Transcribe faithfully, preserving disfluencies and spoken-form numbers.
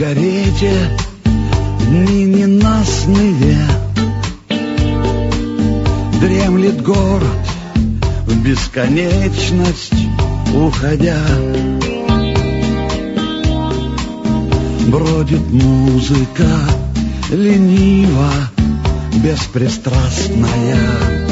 сигарете дни ненастные. Дремлет город в бесконечность уходя. Бродит музыка лениво, беспристрастная.